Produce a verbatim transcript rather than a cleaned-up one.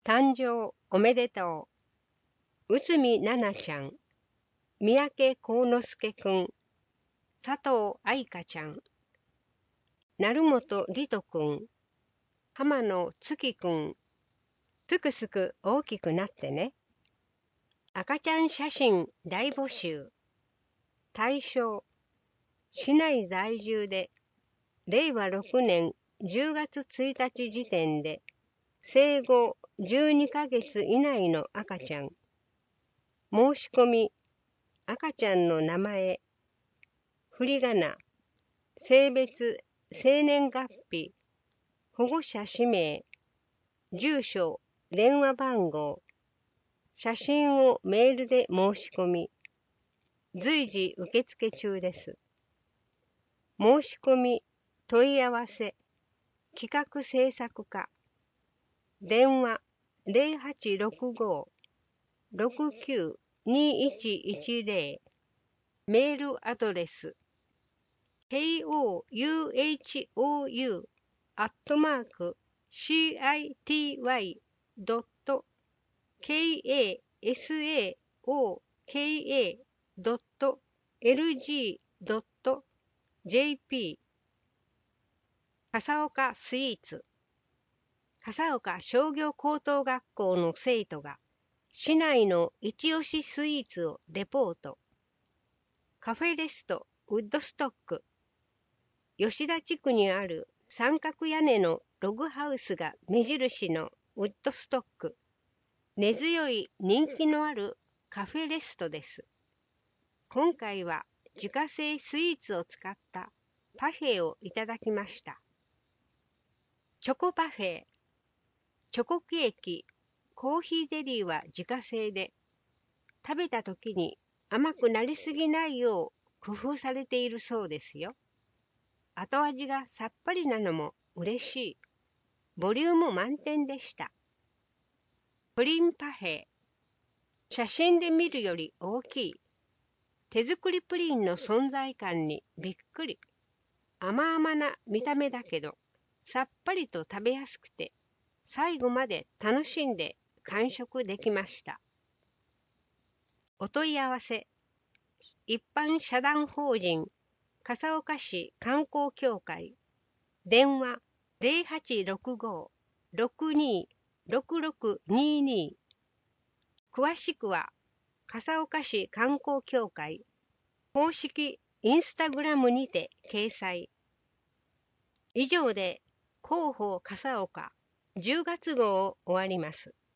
誕生おめでとう。内海奈々ちゃん、三宅幸之助くん、佐藤愛香ちゃん、成本理人くん、浜野月くん、すくすく大きくなってね。赤ちゃん写真大募集。対象、市内在住で、れいわろくねんじゅうがつついたち時点で、生後じゅうにかげつ以内の赤ちゃん。申し込み、赤ちゃんの名前、振り仮名、性別、生年月日、保護者氏名、住所、電話番号、写真をメールで申し込み、随時受付中です。申し込み、問い合わせ、企画制作課、電話ゼロはちろくご ろくきゅう にいちいちゼロ、メールアドレス、ケーオーユーエイチオーユー アットマーク シーアイティーワイ ドット ケーエーエスエーオーケーエー ドット エルジー ドット ジェーピー 笠岡スイーツ。笠岡商業高等学校の生徒が市内の一押しスイーツをレポート。カフェレストウッドストック。吉田地区にある三角屋根のログハウスが目印のウッドストック。根強い人気のあるカフェレストです。今回は自家製スイーツを使ったパフェをいただきました。チョコパフェ、チョコケーキ、コーヒーゼリーは自家製で、食べた時に甘くなりすぎないよう工夫されているそうですよ。後味がさっぱりなのも嬉しい。ボリューム満点でした。プリンパフェ。写真で見るより大きい。手作りプリンの存在感にびっくり。甘々な見た目だけど、さっぱりと食べやすくて、最後まで楽しんで完食できました。お問い合わせ。一般社団法人笠岡市観光協会。電話ゼロはちろくご ろくにろくろくにに。詳しくは笠岡市観光協会公式インスタグラムにて掲載。以上で広報笠岡じゅうがつ号を終わります。